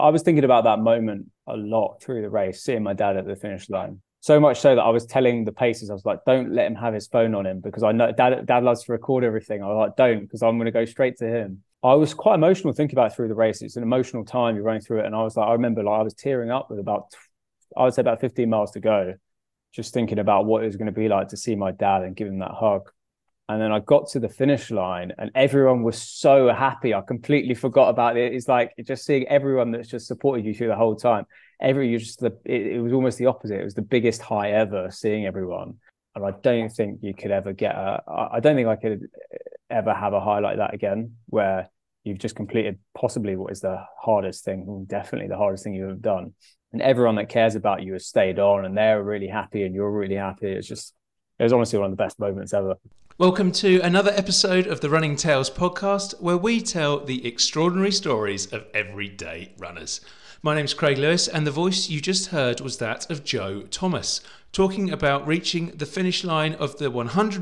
I was thinking about that moment a lot through the race, seeing my dad at the finish line. So much so that I was telling the pacers, I was like, don't let him have his phone on him because I know dad loves to record everything. I was like, don't, because I'm going to go straight to him. I was quite emotional thinking about it through the race. It's an emotional time you're running through it. And I was like, I remember like I was tearing up with I would say about 15 miles to go, just thinking about what it was going to be like to see my dad and give him that hug. And then I got to the finish line and everyone was so happy. I completely forgot about it. It's like just seeing everyone that's just supported you through the whole time. It was almost the opposite. It was the biggest high ever seeing everyone. And I don't think you could ever I don't think I could ever have a high like that again, where you've just completed possibly what is the hardest thing, definitely the hardest thing you've ever done. And everyone that cares about you has stayed on and they're really happy and you're really happy. It was honestly one of the best moments ever. Welcome to another episode of the Running Tales podcast, where we tell the extraordinary stories of everyday runners. My name's Craig Lewis, and the voice you just heard was that of Joe Thomas, talking about reaching the finish line of the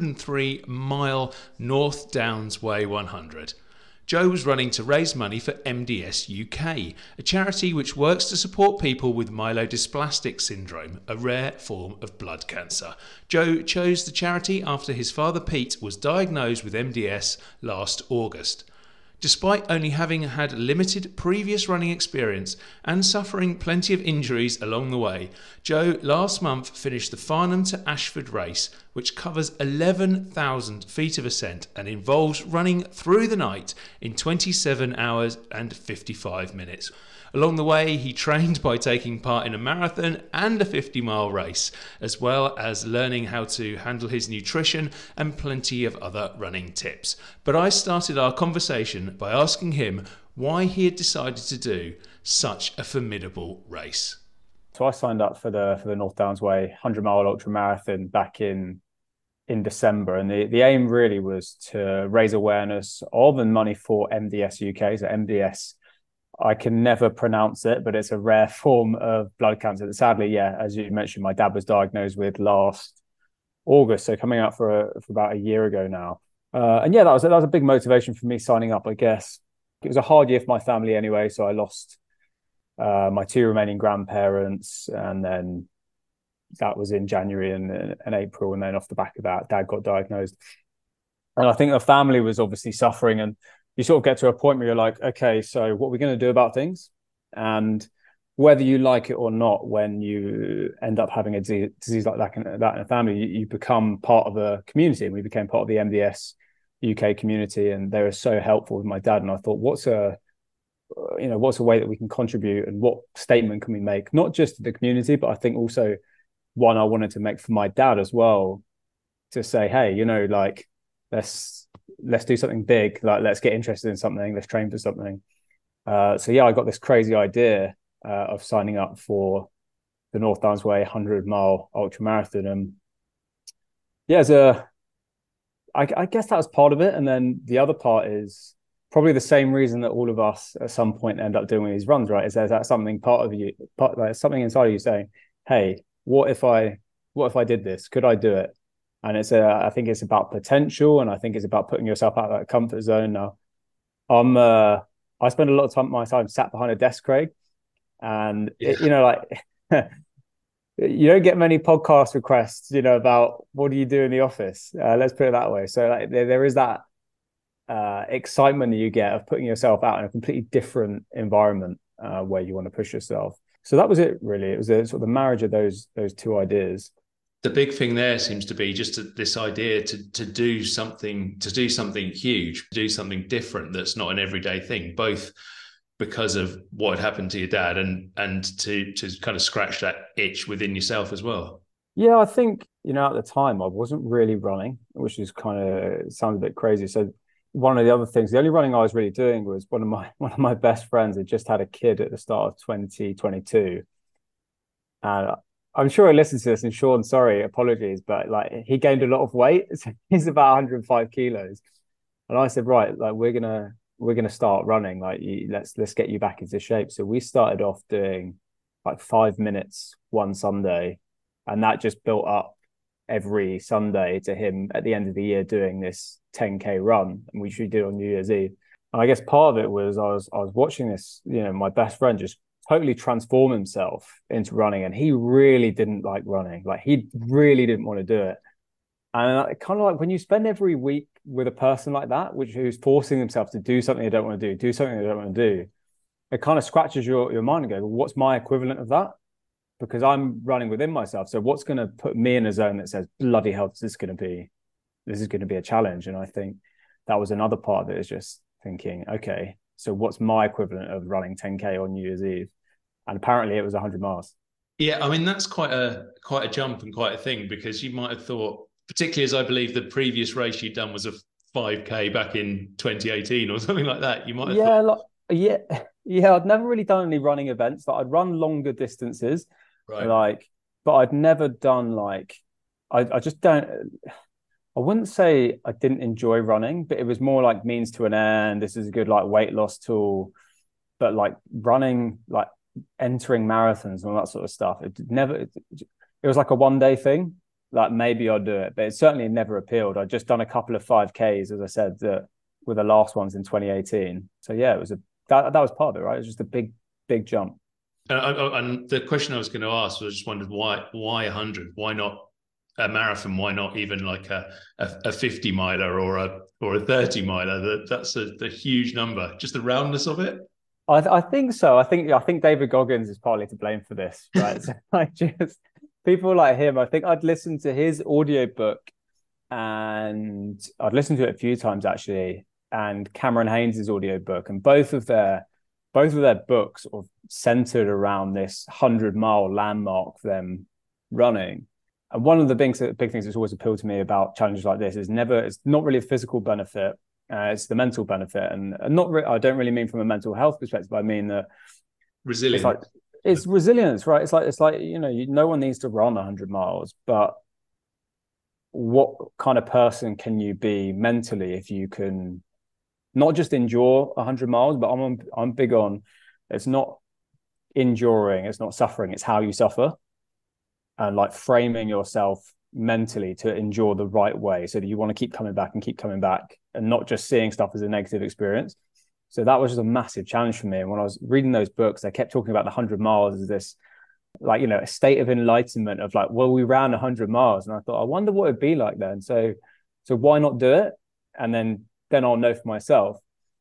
103-mile North Downs Way 100. Joe was running to raise money for MDS UK, a charity which works to support people with myelodysplastic syndrome, a rare form of blood cancer. Joe chose the charity after his father Pete was diagnosed with MDS last August. Despite only having had limited previous running experience and suffering plenty of injuries along the way, Joe last month finished the Farnham to Ashford race, which covers 11,000 feet of ascent and involves running through the night in 27 hours and 55 minutes. Along the way, he trained by taking part in a marathon and a 50-mile race, as well as learning how to handle his nutrition and plenty of other running tips. But I started our conversation by asking him why he had decided to do such a formidable race. So I signed up for the North Downs Way 100-mile ultra marathon back in December, and the aim really was to raise awareness of and money for MDS UK. So MDS, I can never pronounce it, but it's a rare form of blood cancer that sadly, yeah, as you mentioned, my dad was diagnosed with last August. So coming out for about a year ago now. And yeah, that was a big motivation for me signing up, I guess. It was a hard year for my family anyway. So I lost my two remaining grandparents, and then that was in January and April. And then off the back of that, dad got diagnosed. And I think the family was obviously suffering, and you sort of get to a point where you're like, okay, so what are we going to do about things? And whether you like it or not, when you end up having a disease like that in a family, you become part of a community. And we became part of the MDS UK community, and they were so helpful with my dad. And I thought, what's a way that we can contribute, and what statement can we make, not just to the community, but I think also one I wanted to make for my dad as well, to say, hey, like, let's do something big, like let's get interested in something, let's train for something. So yeah, I got this crazy idea of signing up for the North Downs Way 100-mile ultra marathon. And yeah, I guess that was part of it. And then the other part is probably the same reason that all of us at some point end up doing these runs, right? Is there's that something like something inside of you saying, hey, what if I did this? Could I do it? And I think it's about potential, and I think it's about putting yourself out of that comfort zone. Now, I spend a lot of my time sat behind a desk, Craig, and yeah. You don't get many podcast requests, about what do you do in the office. Let's put it that way. So there is that excitement that you get of putting yourself out in a completely different environment where you want to push yourself. So that was it, really. It was a sort of the marriage of those two ideas. The big thing there seems to be just this idea to do something huge, do something different that's not an everyday thing, both because of what had happened to your dad and to kind of scratch that itch within yourself as well. Yeah, I think, at the time I wasn't really running, which is sounds a bit crazy. So one of the other things, the only running I was really doing was one of my best friends had just had a kid at the start of 2022. And I'm sure he listens to this, and Sean, sorry, apologies, but like he gained a lot of weight. So he's about 105 kilos. And I said, right, like we're gonna start running. Like let's get you back into shape. So we started off doing like 5 minutes one Sunday, and that just built up every Sunday to him at the end of the year doing this 10K run, which we did on New Year's Eve. And I guess part of it was I was watching this, my best friend just totally transform himself into running. And he really didn't like running. Like he really didn't want to do it. And kind of like when you spend every week with a person like that, who's forcing themselves to do something they don't want to do something they don't want to do, it kind of scratches your mind and goes, well, what's my equivalent of that? Because I'm running within myself. So what's going to put me in a zone that says, bloody hell, this is going to be a challenge. And I think that was another part of it, is just thinking, okay, so what's my equivalent of running 10K on New Year's Eve? And apparently it was 100 miles. Yeah, I mean, that's quite a jump and quite a thing, because you might have thought, particularly as I believe the previous race you'd done was a 5K back in 2018 or something like that. You might have thought... Yeah, I'd never really done any running events. Like I'd run longer distances, right. But I'd never done I just don't. I wouldn't say I didn't enjoy running, but it was more like means to an end. This is a good weight loss tool, but running, entering marathons and all that sort of stuff. It was like a 1 day thing. Like maybe I'll do it, but it certainly never appealed. I'd just done a couple of 5Ks, as I said, that were the last ones in 2018. So yeah, it was that was part of it, right? It was just a big jump. And the question I was going to ask was, I just wondered why 100? Why not a marathon? Why not even like a 50 miler or a 30 miler? That's a huge number. Just the roundness of it. I think so. I think David Goggins is partly to blame for this, right? So people like him. I think I'd listened to his audiobook, and I'd listened to it a few times actually, and Cameron Haynes' audiobook, and both of their books sort of centered around this 100-mile landmark for them running. And one of the big things that's always appealed to me about challenges like this is it's not really a physical benefit. It's the mental benefit, and I don't really mean from a mental health perspective. I mean that resilience. It's resilience, right? It's like no one needs to run 100 miles, but what kind of person can you be mentally if you can not just endure 100 miles? But I'm big on, it's not enduring, it's not suffering, it's how you suffer, and framing yourself mentally to endure the right way, so that you want to keep coming back and not just seeing stuff as a negative experience. So that was just a massive challenge for me. And when I was reading those books, they kept talking about the 100 miles as this a state of enlightenment of well, we ran 100 miles, and I thought, I wonder what it'd be like then. So why not do it, and then I'll know for myself.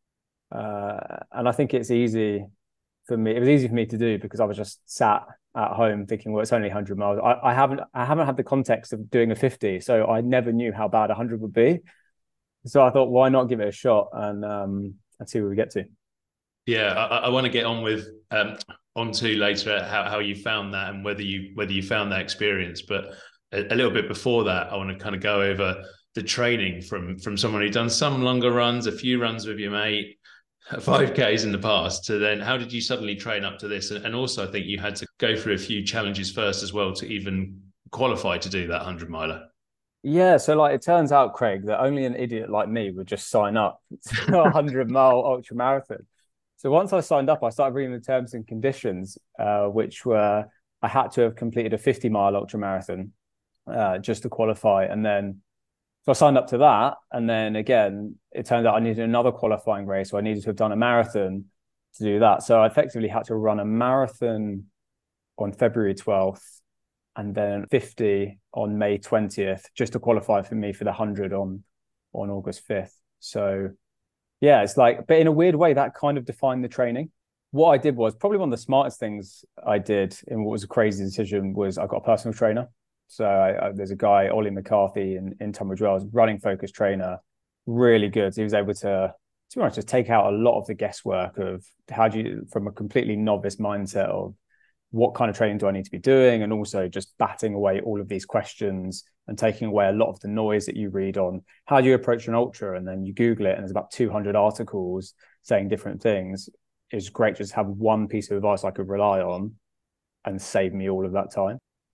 And I think it's easy for me. It was easy for me to do because I was just sat at home thinking, well, it's only 100 miles. I haven't had the context of doing a 50, so I never knew how bad 100 would be. So I thought, why not give it a shot and see where we get to. Yeah, I want to get on with onto later how you found that and whether you found that experience. But a little bit before that, I want to kind of go over the training from someone who'd done some longer runs, a few runs with your mate, 5Ks in the past, to then how did you suddenly train up to this? And also, I think you had to go through a few challenges first as well to even qualify to do that 100 miler. Yeah, so it turns out, Craig, that only an idiot like me would just sign up to a 100-mile ultra marathon. So once I signed up, I started reading the terms and conditions, which were I had to have completed a 50-mile ultra marathon just to qualify. And then so I signed up to that. And then again, it turned out I needed another qualifying race. So I needed to have done a marathon to do that. So I effectively had to run a marathon on February 12th and then 50 on May 20th, just to qualify for me for the 100 on August 5th. So yeah, it's but in a weird way, that kind of defined the training. What I did was probably one of the smartest things I did in what was a crazy decision was I got a personal trainer. So there's a guy, Ollie McCarthy in Tunbridge Wells, running focused trainer, really good. So he was able to be honest, just take out a lot of the guesswork of how do you, from a completely novice mindset of what kind of training do I need to be doing, and also just batting away all of these questions and taking away a lot of the noise that you read on how do you approach an ultra, and then you Google it and there's about 200 articles saying different things. It's great just to have one piece of advice I could rely on and save me all of that time.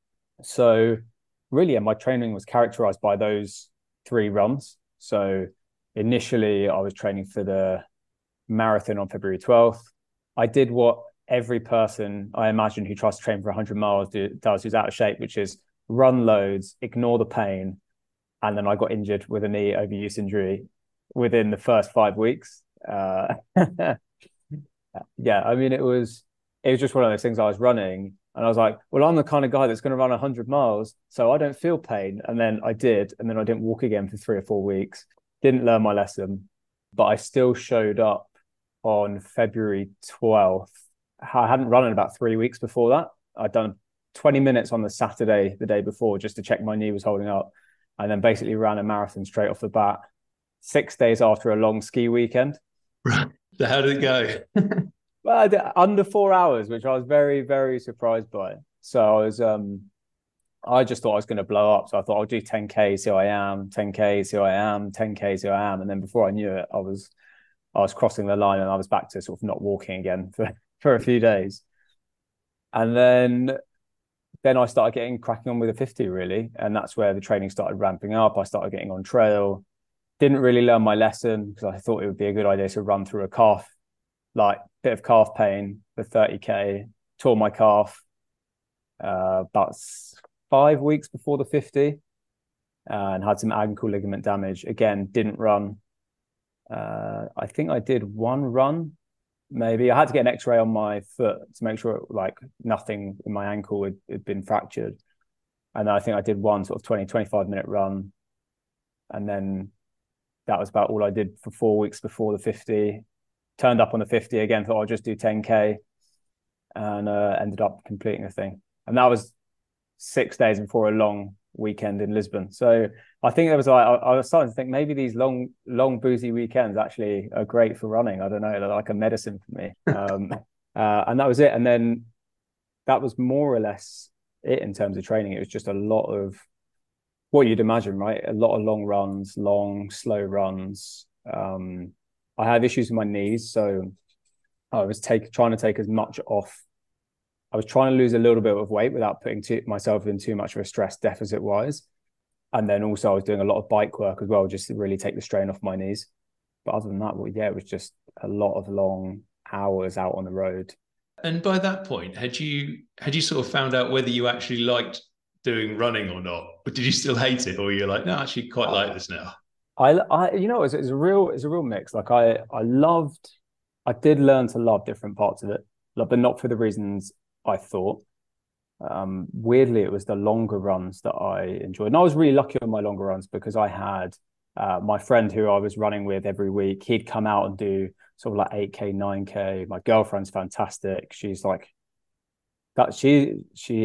So really, my training was characterized by those 3 runs. So initially I was training for the marathon on February 12th. I did what every person I imagine who tries to train for 100 miles does, who's out of shape, which is run loads, ignore the pain. And then I got injured with a knee overuse injury within the first 5 weeks. Yeah, I mean, it was it was just one of those things. I was running and I was like, well, I'm the kind of guy that's going to run 100 miles, so I don't feel pain. And then I did. And then I didn't walk again for 3 or 4 weeks, didn't learn my lesson, but I still showed up on February 12th. I hadn't run in about 3 weeks before that. I'd done 20 minutes on the Saturday, the day before, just to check my knee was holding up. And then basically ran a marathon straight off the bat, 6 days after a long ski weekend. Right. So how did it go? Well, I did under 4 hours, which I was very, very surprised by. So I just thought I was going to blow up. So I thought I'll do 10K, see how I am, 10K, see how I am, 10K, see how I am. And then before I knew it, I was crossing the line and I was back to sort of not walking again for a few days. And then I started getting cracking on with a 50 really. And that's where the training started ramping up. I started getting on trail. Didn't really learn my lesson because I thought it would be a good idea to run through a calf, like bit of calf pain for 30K, tore my calf about 5 weeks before the 50 and had some ankle ligament damage. Again, didn't run. I think I did one run, maybe. I had to get an x-ray on my foot to make sure like nothing in my ankle had been fractured. And then I think I did one sort of 25 minute run. And then that was about all I did for 4 weeks before the 50. Turned up on the 50 again, thought I'll just do 10K and ended up completing the thing. And that was 6 days before a long weekend in Lisbon. So I think it was like, I was starting to think maybe these long boozy weekends actually are great for running. I don't know, they're like a medicine for me. And that was it. And then that was more or less it in terms of training. It was just a lot of what you'd imagine, right? A lot of long runs, long, slow runs. I have issues with my knees, so I was trying to take as much off. I was trying to lose a little bit of weight without putting myself in too much of a stress deficit wise. And then also I was doing a lot of bike work as well, just to really take the strain off my knees. But other than that, well, yeah, it was just a lot of long hours out on the road. And by that point, had you sort of found out whether you actually liked doing running or not? Or did you still hate it? Or you're like, no, I actually quite like this now? It's a real mix. Like I did learn to love different parts of it, but not for the reasons I thought. Weirdly, it was the longer runs that I enjoyed. And I was really lucky on my longer runs because I had my friend who I was running with every week. He'd come out and do sort of like 8K, 9K. My girlfriend's fantastic. She's like that. She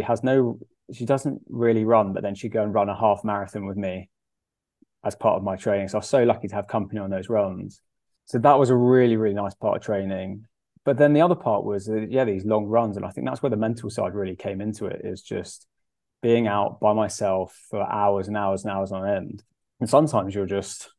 doesn't really run, but then she'd go and run a half marathon with me as part of my training. So I was so lucky to have company on those runs. So that was a really, really nice part of training. But then the other part was, these long runs. And I think that's where the mental side really came into it, is just being out by myself for hours and hours and hours on end. And sometimes you're just,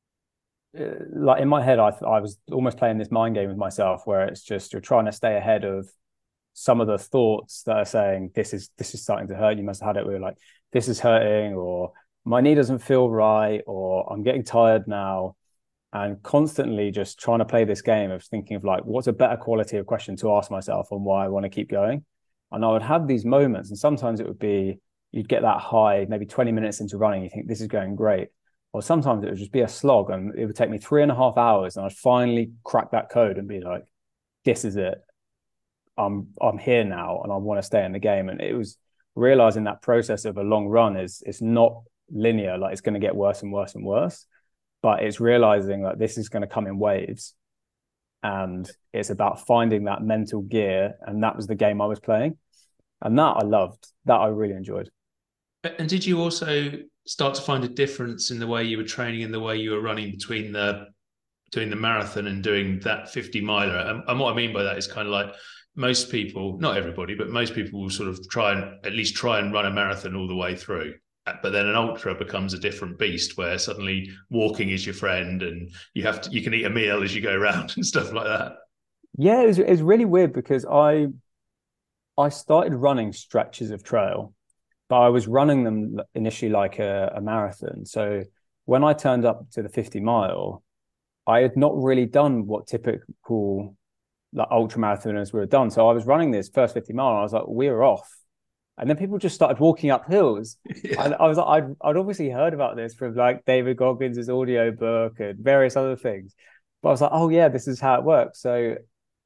like in my head, I was almost playing this mind game with myself where it's just, you're trying to stay ahead of some of the thoughts that are saying, this is starting to hurt. You must have had it where you're like, this is hurting, or my knee doesn't feel right, or I'm getting tired now. And constantly just trying to play this game of thinking of like, what's a better quality of question to ask myself on why I want to keep going. And I would have these moments, and sometimes it would be, you'd get that high, maybe 20 minutes into running, you think this is going great. Or sometimes it would just be a slog and it would take me 3.5 hours and I'd finally crack that code and be like, this is it. I'm here now and I want to stay in the game. And it was realizing that process of a long run it's not linear, like it's going to get worse and worse and worse, but it's realizing that this is going to come in waves, and it's about finding that mental gear. And that was the game I was playing, and that I loved, that I really enjoyed. And did you also start to find a difference in the way you were training and the way you were running between the marathon and doing that 50 miler? And what I mean by that is kind of like, most people, not everybody, but most people will sort of try and run a marathon all the way through. But then an ultra becomes a different beast where suddenly walking is your friend and you can eat a meal as you go around and stuff like that. Yeah, it was really weird because I started running stretches of trail, but I was running them initially like a marathon. So when I turned up to the 50 mile, I had not really done what typical like ultra marathoners would have done. So I was running this first 50 mile and I was like, we're off. And then people just started walking up hills. Yeah. And I was like, I'd obviously heard about this from like David Goggins' audio book and various other things. But I was like, oh yeah, this is how it works. So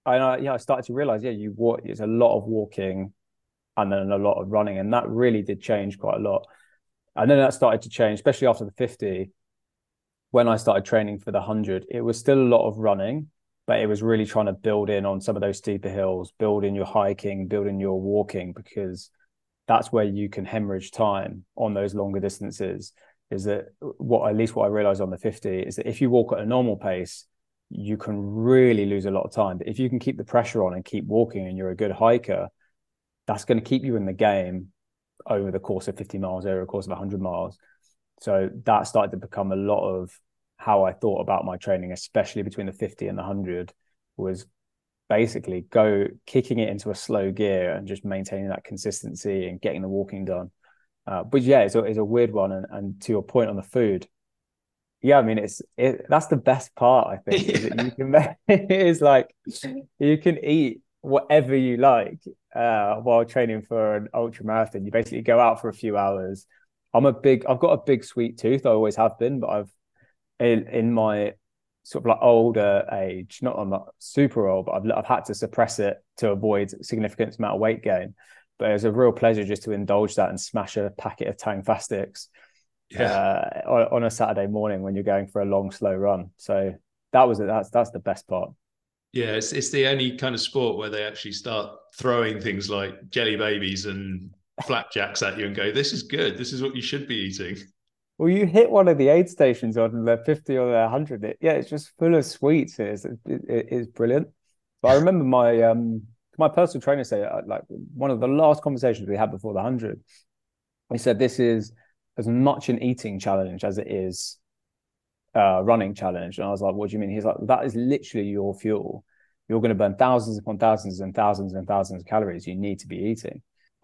I started to realize, you walk, it's a lot of walking and then a lot of running. And that really did change quite a lot. And then that started to change, especially after the 50. When I started training for the 100, it was still a lot of running, but it was really trying to build in on some of those steeper hills, build in your hiking, build in your walking, because that's where you can hemorrhage time on those longer distances. Is that at least what I realized on the 50 is that if you walk at a normal pace, you can really lose a lot of time. But if you can keep the pressure on and keep walking and you're a good hiker, that's going to keep you in the game over the course of 50 miles, over the course of 100 miles. So that started to become a lot of how I thought about my training, especially between the 50 and the 100, was basically kicking it into a slow gear and just maintaining that consistency and getting the walking done. But yeah, it's a weird one. And to your point on the food, yeah, I mean, that's the best part, I think, is that you can it is like you can eat whatever you like while training for an ultra marathon. You basically go out for a few hours. I've got a big sweet tooth. I always have been, but I've in my sort of like older age, I'm not super old, but I've had to suppress it to avoid significant amount of weight gain. But it was a real pleasure just to indulge that and smash a packet of Tang Fastics on a Saturday morning when you're going for a long, slow run. So that's the best part. Yeah, it's the only kind of sport where they actually start throwing things like jelly babies and flapjacks at you and go, "This is good. This is what you should be eating." Well, you hit one of the aid stations on the 50 or the 100. It's just full of sweets. It is brilliant. But I remember my personal trainer say, like, one of the last conversations we had before the 100, he said this is as much an eating challenge as it is a running challenge. And I was like, what do you mean? He's like, that is literally your fuel. You're going to burn thousands upon thousands and thousands and thousands of calories you need to be eating.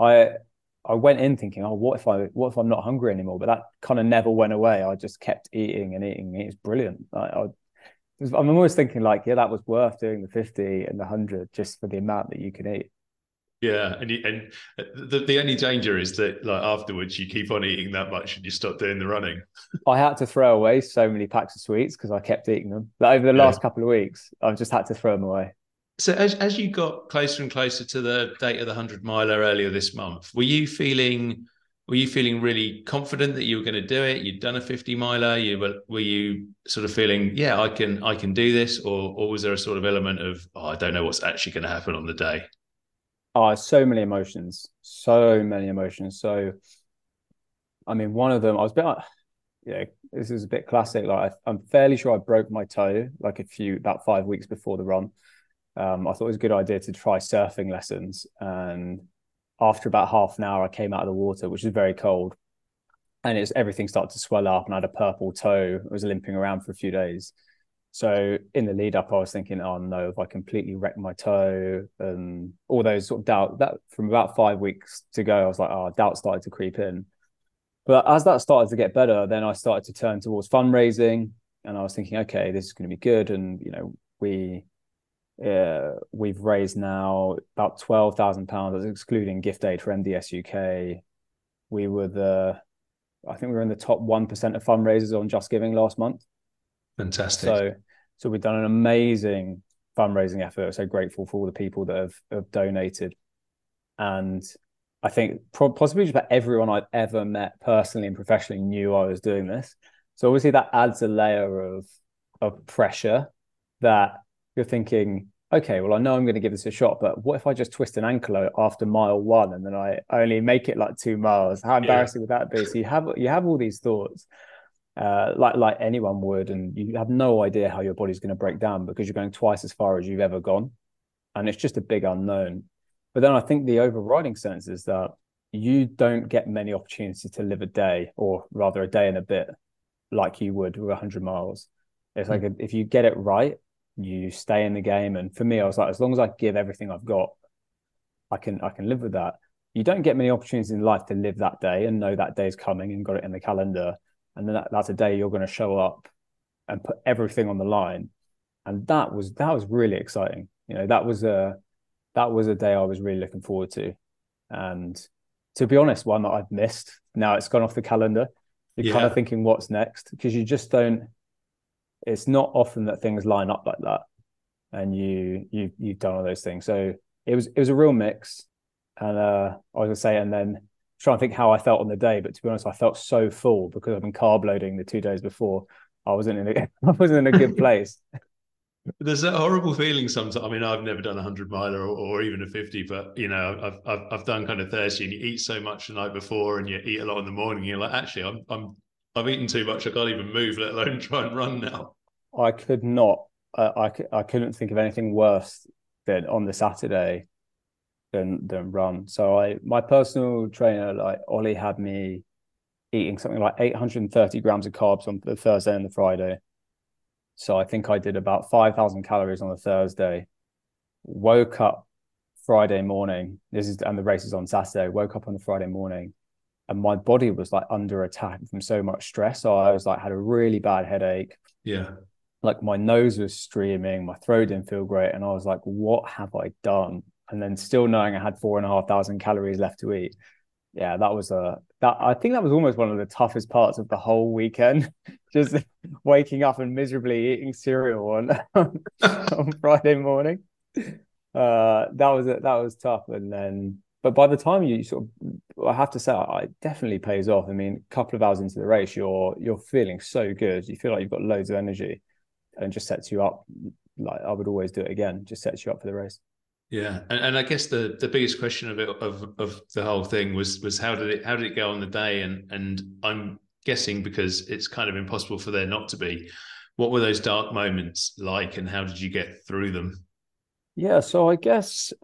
I went in thinking, what if I'm not hungry anymore? But that kind of never went away. I just kept eating and eating. It's brilliant. I'm always thinking like, that was worth doing the 50 and the 100 just for the amount that you can eat. Yeah, and the only danger is that like afterwards you keep on eating that much and you stop doing the running. I had to throw away so many packs of sweets because I kept eating them. Like over the last couple of weeks, I've just had to throw them away. So as you got closer and closer to the date of the 100-miler earlier this month, were you feeling really confident that you were going to do it? You'd done a 50-miler. Were you sort of feeling, I can do this, or was there a sort of element of, I don't know what's actually going to happen on the day? So many emotions. So, I mean, one of them, I was a bit, this is a bit classic. Like I'm fairly sure I broke my toe like about 5 weeks before the run. I thought it was a good idea to try surfing lessons. And after about half an hour, I came out of the water, which is very cold. And everything started to swell up and I had a purple toe. I was limping around for a few days. So in the lead up, I was thinking, oh no, if I completely wrecked my toe and all those sort of doubt that from about 5 weeks to go, I was like, doubt started to creep in. But as that started to get better, then I started to turn towards fundraising and I was thinking, okay, this is going to be good. And, we've raised now about £12,000, excluding gift aid for MDS UK. I think we were in the top 1% of fundraisers on Just Giving last month. Fantastic. So we've done an amazing fundraising effort. So grateful for all the people that have donated. And I think possibly just about everyone I've ever met personally and professionally knew I was doing this. So obviously that adds a layer of pressure that you're thinking, okay, well, I know I'm going to give this a shot, but what if I just twist an ankle after mile 1 and then I only make it like 2 miles? How embarrassing would that be? So you have all these thoughts, like anyone would, and you have no idea how your body's going to break down because you're going twice as far as you've ever gone, and it's just a big unknown. But then I think the overriding sense is that you don't get many opportunities to live a day, or rather a day and a bit, like you would with 100 miles. It's like if you get it right, you stay in the game. And for me, I was like, as long as I give everything I've got, I can live with that. You don't get many opportunities in life to live that day and know that day is coming and got it in the calendar. And then that's a day you're going to show up and put everything on the line. And that was really exciting. That was a day I was really looking forward to. And to be honest, one that I've missed. Now it's gone off the calendar. You're kind of thinking, what's next? Because you just don't. It's not often that things line up like that. and you've done all those things. So it was a real mix. And I was gonna say, and then trying to think how I felt on the day, but to be honest, I felt so full because I've been carb loading the 2 days before. I wasn't in a I wasn't in a good place. There's that horrible feeling sometimes. I mean, I've never done a 100 miler or even a 50, but I've done kind of 30, and you eat so much the night before, and you eat a lot in the morning. And you're like, actually, I've eaten too much. I can't even move, let alone try and run now. I could not. I couldn't think of anything worse than on the Saturday than run. So my personal trainer, like Ollie, had me eating something like 830 grams of carbs on the Thursday and the Friday. So I think I did about 5,000 calories on the Thursday. Woke up Friday morning. And the race is on Saturday. Woke up on the Friday morning, and my body was like under attack from so much stress. So I was like, had a really bad headache. Yeah. Like my nose was streaming, my throat didn't feel great, and I was like, "What have I done?" And then still knowing I had 4,500 calories left to eat. Yeah, I think that was almost one of the toughest parts of the whole weekend. Just waking up and miserably eating cereal on Friday morning. That was tough. And then, but by the time you sort of, I have to say, it definitely pays off. I mean, a couple of hours into the race, you're feeling so good. You feel like you've got loads of energy, and just sets you up. Like I would always do it again. Just sets you up for the race. Yeah, and I guess the biggest question of it of the whole thing was how did it go on the day, and I'm guessing because it's kind of impossible for there not to be. What were those dark moments like, and how did you get through them? Yeah, so I guess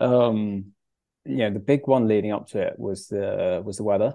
the big one leading up to it was the weather.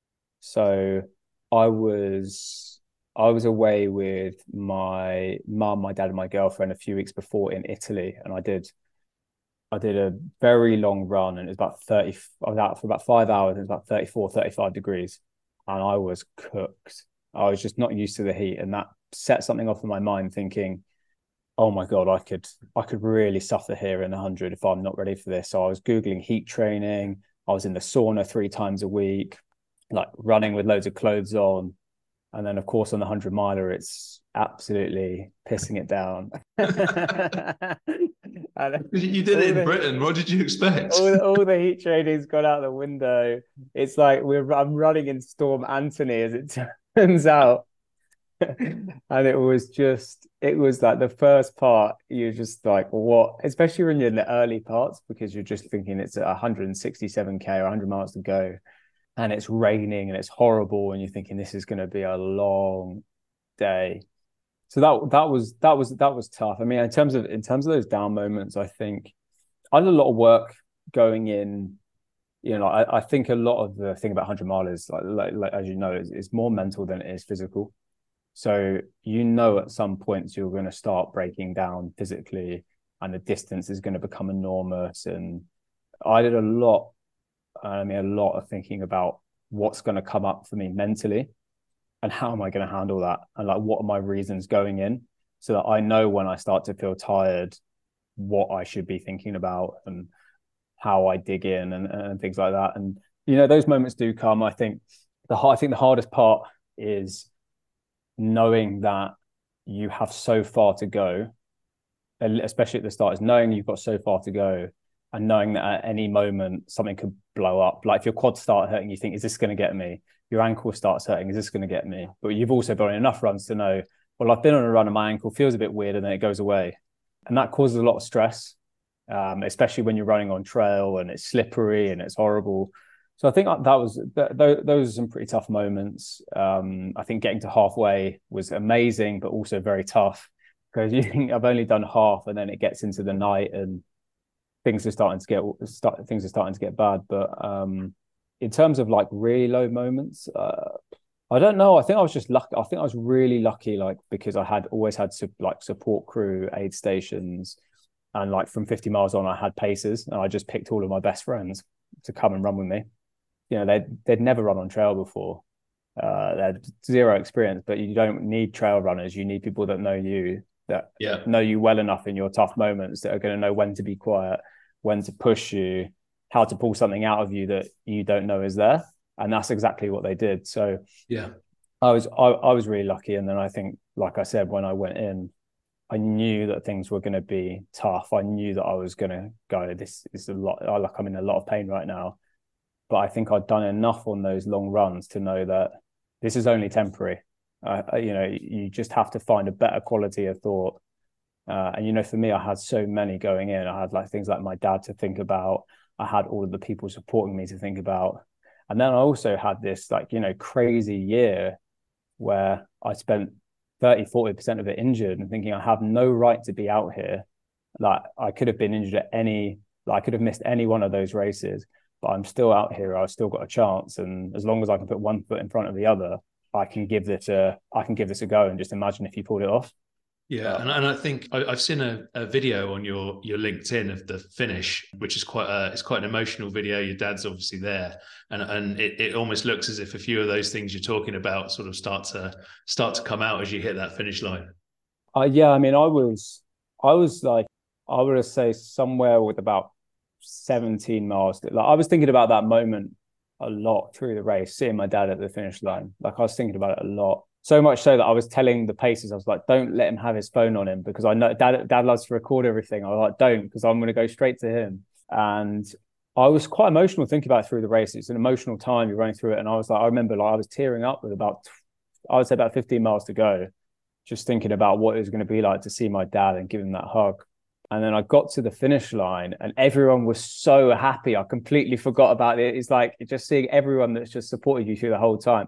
So I was I was away with my mum, my dad, and my girlfriend a few weeks before in Italy, and I did a very long run, and it was about 30. I was out for about 5 hours. It was about 34, 35 degrees, and I was cooked. I was just not used to the heat, and that set something off in my mind, thinking, "Oh my God, I could really suffer here in 100 if I'm not ready for this." So I was Googling heat training. I was in the sauna 3 times a week, like running with loads of clothes on. And then, of course, on the 100 miler, it's absolutely pissing it down. And You did it in Britain. What did you expect? all the heat training's gone out the window. It's like I'm running in Storm Anthony, as it turns out. And it was like the first part, you're just like, what? Especially when you're in the early parts, because you're just thinking it's 167K or 100 miles to go, and it's raining and it's horrible, and you're thinking this is going to be a long day. So that was tough. I mean, in terms of those down moments, I think I did a lot of work going in. I think a lot of the thing about 100 mile is like as you know, is more mental than it is physical. So at some points you're going to start breaking down physically, and the distance is going to become enormous. And I did a lot of thinking about what's going to come up for me mentally, and how am I going to handle that, and like what are my reasons going in, so that I know when I start to feel tired what I should be thinking about, and how I dig in, and things like that. And those moments do come. I think the hardest part is knowing that you have so far to go, especially at the start, is knowing you've got so far to go, and knowing that at any moment something could blow up. Like if your quads start hurting, you think, is this going to get me? Your ankle starts hurting, is this going to get me? But you've also done enough runs to know, well, I've been on a run and my ankle feels a bit weird, and then it goes away. And that causes a lot of stress, especially when you're running on trail and it's slippery and it's horrible. So I think those are some pretty tough moments. I think getting to halfway was amazing, but also very tough, because you think I've only done half, and then it gets into the night and things are starting to get bad. But in terms of like really low moments, I don't know. I think I was just lucky. I think I was really lucky, like because I had always had support crew, aid stations, and like from 50 miles on, I had pacers, and I just picked all of my best friends to come and run with me. They'd never run on trail before. They had zero experience, but you don't need trail runners. You need people that know you, that know you well enough in your tough moments, that are going to know when to be quiet, when to push you, how to pull something out of you that you don't know is there. And that's exactly what they did. So yeah, I was really lucky. And then I think, like I said, when I went in, I knew that things were going to be tough. I knew that I was going to go, this is a lot. I'm in a lot of pain right now. But I think I'd done enough on those long runs to know that this is only temporary. You just have to find a better quality of thought. And for me, I had so many going in. I had things like my dad to think about. I had all of the people supporting me to think about. And then I also had this crazy year where I spent 30-40% of it injured and thinking I have no right to be out here. I could have been injured I could have missed any one of those races, but I'm still out here. I've still got a chance. And as long as I can put one foot in front of the other, I can give this a go, and just imagine if you pulled it off. Yeah, and I think I've seen a video on your LinkedIn of the finish, which is quite an emotional video. Your dad's obviously there, and it almost looks as if a few of those things you're talking about sort of start to come out as you hit that finish line. Yeah, I mean, I was like, I would say somewhere with about 17 miles. I was thinking about that moment a lot through the race, seeing my dad at the finish line. I was thinking about it a lot. So much so that I was telling the pacers, I was like, don't let him have his phone on him, because I know dad loves to record everything. I was like, don't, because I'm going to go straight to him. And I was quite emotional thinking about it through the race. It's an emotional time, you're running through it. And I was like, I remember I was tearing up with I would say about 15 miles to go, just thinking about what it was going to be like to see my dad and give him that hug. And then I got to the finish line and everyone was so happy. I completely forgot about it. It's like just seeing everyone that's just supported you through the whole time.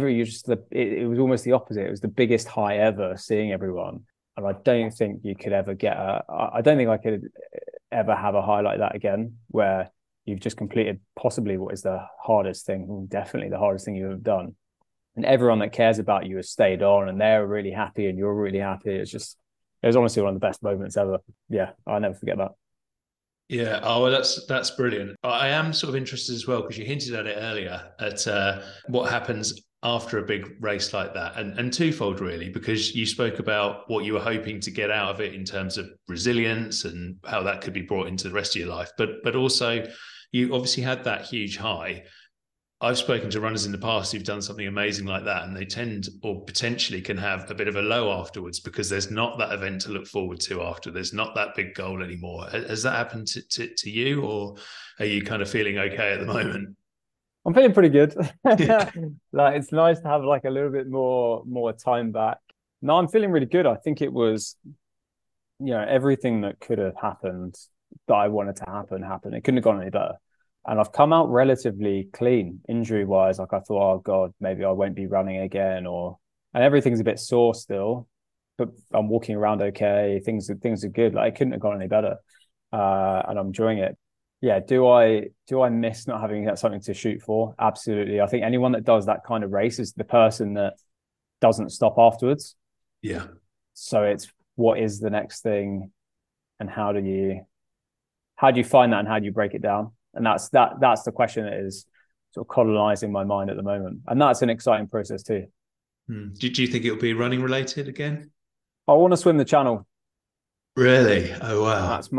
It was almost the opposite. It was the biggest high ever, seeing everyone. And I don't think you could ever I don't think I could ever have a high like that again, where you've just completed possibly what is the hardest thing, definitely the hardest thing you've ever done. And everyone that cares about you has stayed on, and they're really happy and you're really happy. It was honestly one of the best moments ever. Yeah, I'll never forget that. Yeah, oh, well, that's brilliant. I am sort of interested as well, because you hinted at it earlier, at what happens after a big race like that, and twofold really, because you spoke about what you were hoping to get out of it in terms of resilience and how that could be brought into the rest of your life, but also you obviously had that huge high. I've spoken to runners in the past who've done something amazing like that, and they tend, or potentially can have, a bit of a low afterwards, because there's not that event to look forward to after. There's not that big goal anymore. Has that happened to you, or are you kind of feeling okay at the moment? I'm feeling pretty good. It's nice to have a little bit more time back. No, I'm feeling really good. I think it was, everything that could have happened that I wanted to happen happened. It couldn't have gone any better. And I've come out relatively clean injury wise. I thought, oh God, maybe I won't be running again, and everything's a bit sore still, but I'm walking around okay. Things are good. It couldn't have gone any better. And I'm enjoying it. Yeah. Do I miss not having something to shoot for? Absolutely. I think anyone that does that kind of race is the person that doesn't stop afterwards. Yeah. So it's, what is the next thing, and how do you find that, and how do you break it down? And that's the question that is sort of colonizing my mind at the moment. And that's an exciting process too. Do you think it'll be running related again? I want to swim the channel. Really? Oh, wow. That's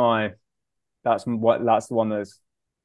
the one that's,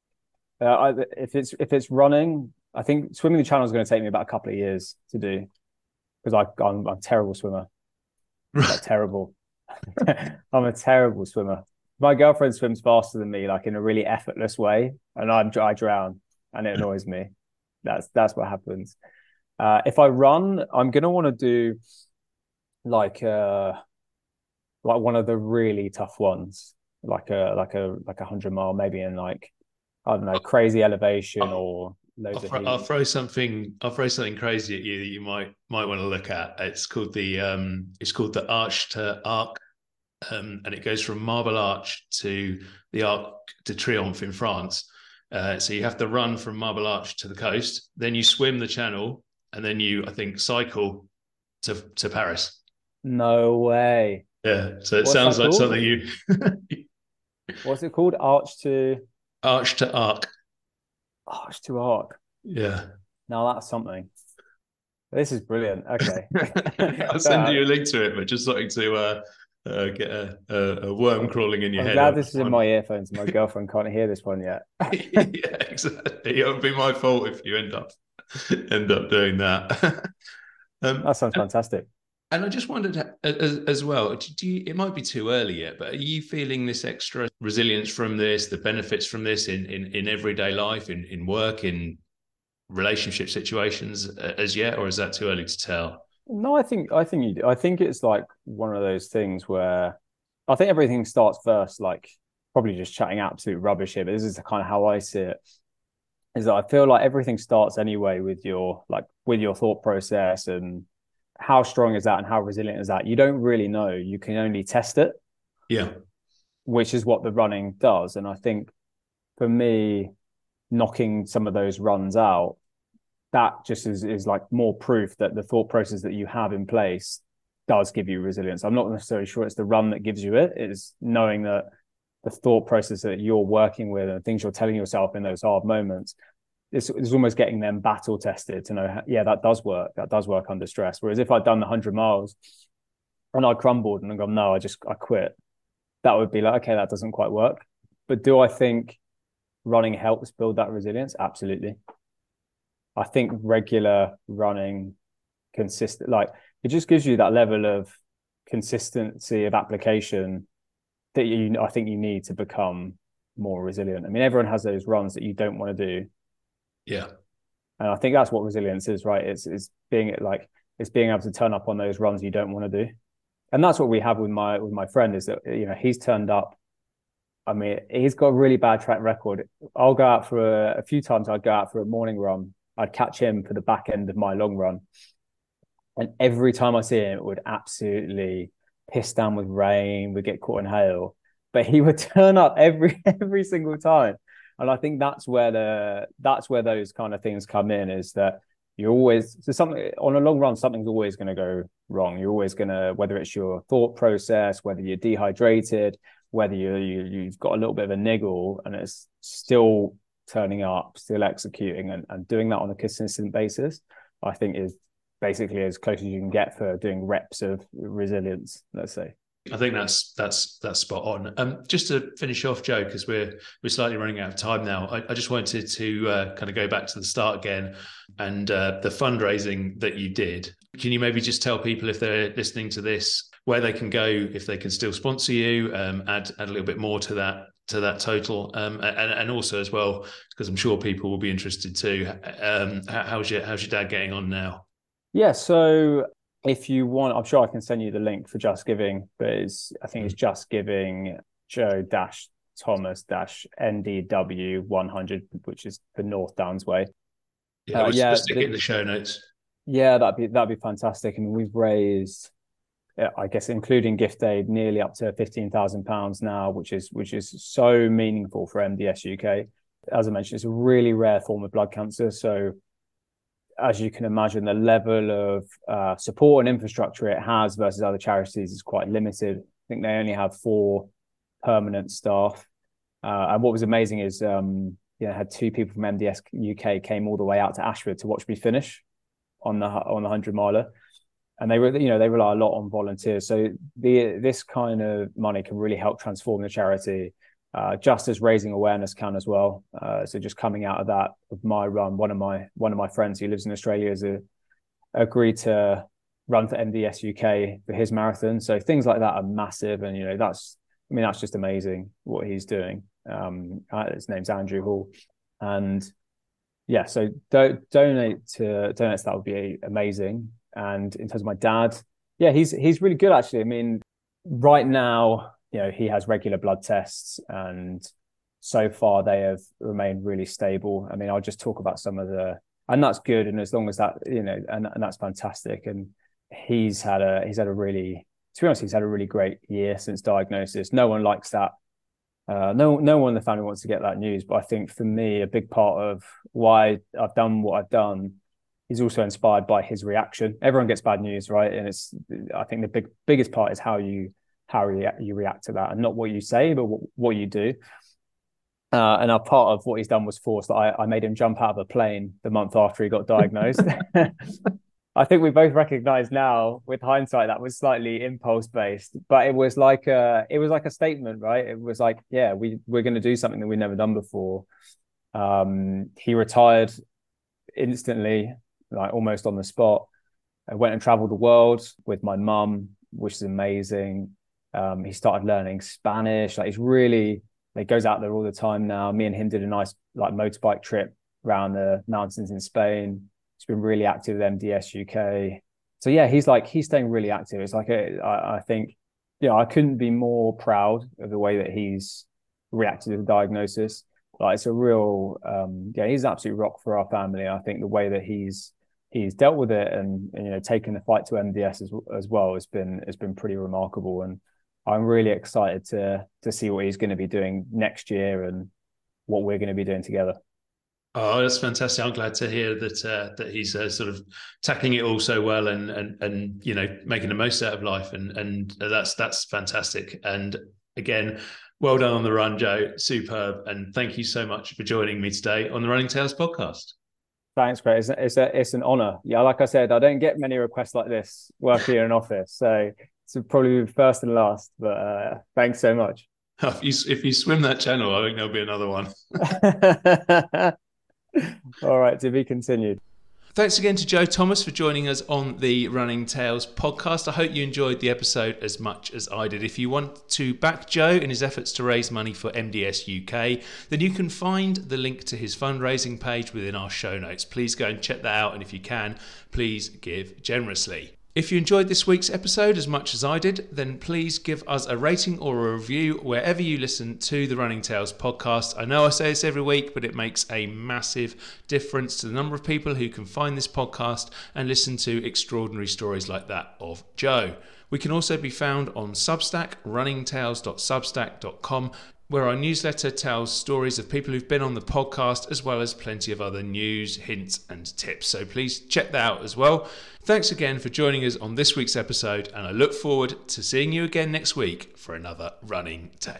if it's running, I think swimming the channel is going to take me about a couple of years to do, because I'm a terrible swimmer. Terrible. I'm a terrible swimmer. My girlfriend swims faster than me, in a really effortless way, and I drown, and it annoys me. That's what happens. If I run, I'm gonna want to do like one of the really tough ones, like a 100-mile, maybe in I don't know, crazy elevation or loads of heat. I'll throw something crazy at you that you might want to look at. It's called the Arch to Arc. And it goes from Marble Arch to the Arc de Triomphe in France. So you have to run from Marble Arch to the coast, then you swim the channel, and then you, I think, cycle to Paris. No way. Yeah. So it sounds like something you. What's it called? Arch to Arc. Arch to Arc. Yeah. Now that's something. This is brilliant. Okay. I'll send you a link to it, but just something to get a worm crawling in your head. I'm glad this is in my earphones. My girlfriend can't hear this one yet. Yeah, exactly. It would be my fault if you end up doing that. That sounds fantastic. And I just wondered as well, it might be too early yet, but are you feeling this extra resilience from this, the benefits from this in everyday life, in work, in relationship situations as yet, or is that too early to tell? No, I think you do. I think it's like one of those things where I think everything starts first, like probably just chatting absolute rubbish here, but this is kind of how I see it. Is that I feel like everything starts anyway with your thought process and how strong is that and how resilient is that? You don't really know. You can only test it, Yeah. which is what the running does. And I think for me, knocking some of those runs out, that just is like more proof that the thought process that you have in place does give you resilience. I'm not necessarily sure it's the run that gives you it. It's knowing that the thought process that you're working with and things you're telling yourself in those hard moments, it's almost getting them battle tested to know, yeah, that does work. That does work under stress. Whereas if I'd done the 100 miles and I crumbled and I go, no, I quit, that would be like, okay, that doesn't quite work. But do I think running helps build that resilience? Absolutely. I think regular running, consistent, like it just gives you that level of consistency of application that I think you need to become more resilient. I mean, everyone has those runs that you don't want to do, Yeah. and I think that's what resilience is, right? It's being able to turn up on those runs you don't want to do, and that's what we have with my friend. Is that he's turned up. I mean, he's got a really bad track record. I'll go out for a few times. I'd go out for a morning run. I'd catch him for the back end of my long run. And every time I see him, it would absolutely piss down with rain. We'd get caught in hail, but he would turn up every single time. And I think that's where those kind of things come in. Is that you're always so something on a long run, something's always going to go wrong. You're always going to, whether it's your thought process, whether you're dehydrated, whether you've got a little bit of a niggle, and it's still turning up, still executing, and doing that on a consistent basis. I think is basically as close as you can get for doing reps of resilience, let's say. I think that's spot on. Just to finish off, Joe, because we're slightly running out of time now. I just wanted to kind of go back to the start again, and the fundraising that you did. Can you maybe just tell people, if they're listening to this, where they can go, if they can still sponsor you, add a little bit more to that total, and also as well, because I'm sure people will be interested too. How's your dad getting on now? Yeah, so if you want, I'm sure I can send you the link for Just Giving, but I think it's Just Giving Joe Thomas NDW 100, which is the North Downs Way. Yeah, we'll stick it in the show notes. Yeah, that'd be fantastic. I mean, we've raised, I guess, including gift aid, nearly up to £15,000 now, which is so meaningful for MDS UK. As I mentioned, it's a really rare form of blood cancer, so as you can imagine, the level of support and infrastructure it has versus other charities is quite limited. I think they only have 4 permanent staff. And what was amazing is, had 2 people from MDS UK came all the way out to Ashford to watch me finish on the 100 miler. And they rely a lot on volunteers. So this kind of money can really help transform the charity. Just as raising awareness can as well. So just coming out of that, of my run, one of my friends who lives in Australia has agreed to run for MDS UK for his marathon. So things like that are massive, and that's just amazing what he's doing. His name's Andrew Hall, and yeah, so donate to that would be amazing. And in terms of my dad, yeah, he's really good actually. I mean, right now, he has regular blood tests, and so far they have remained really stable. I mean, I'll just talk about some of and that's good. And as long as that, and that's fantastic. And he's had a really, to be honest, he's had a really great year since diagnosis. No one likes that. No one in the family wants to get that news. But I think for me, a big part of why I've done what I've done is also inspired by his reaction. Everyone gets bad news, right? And I think the biggest part is how you react to that, and not what you say, but what you do. And a part of what he's done was forced. I made him jump out of a plane the month after he got diagnosed. I think we both recognize now, with hindsight, that was slightly impulse based, but it was like a statement, right? It was like, yeah, we're going to do something that we've never done before. He retired instantly, like almost on the spot. I went and traveled the world with my mum, which is amazing. He started learning Spanish. Like, he's really, he goes out there all the time now. Me and him did a nice like motorbike trip around the mountains in Spain. He's been really active with MDS UK. So yeah, he's staying really active. It's like I think, I couldn't be more proud of the way that he's reacted to the diagnosis. Like, it's a real, he's an absolute rock for our family. I think the way that he's dealt with it and taken the fight to MDS as well has been pretty remarkable. And I'm really excited to see what he's going to be doing next year and what we're going to be doing together. Oh, that's fantastic! I'm glad to hear that he's sort of tackling it all so well and making the most out of life, and that's fantastic. And again, well done on the run, Joe. Superb, and thank you so much for joining me today on the Running Tales podcast. Thanks, Craig. It's an honor. Yeah, like I said, I don't get many requests like this working in an office, so it's probably first and last. But thanks so much. If you swim that channel, I think there'll be another one. All right, to be continued. Thanks again to Joe Thomas for joining us on the Running Tales podcast. I hope you enjoyed the episode as much as I did. If you want to back Joe in his efforts to raise money for MDS UK, then you can find the link to his fundraising page within our show notes. Please go and check that out, and if you can, please give generously. If you enjoyed this week's episode as much as I did, then please give us a rating or a review wherever you listen to the Running Tales podcast. I know I say this every week, but it makes a massive difference to the number of people who can find this podcast and listen to extraordinary stories like that of Joe. We can also be found on Substack, runningtales.substack.com, where our newsletter tells stories of people who've been on the podcast, as well as plenty of other news, hints and tips. So please check that out as well. Thanks again for joining us on this week's episode, and I look forward to seeing you again next week for another Running Tale.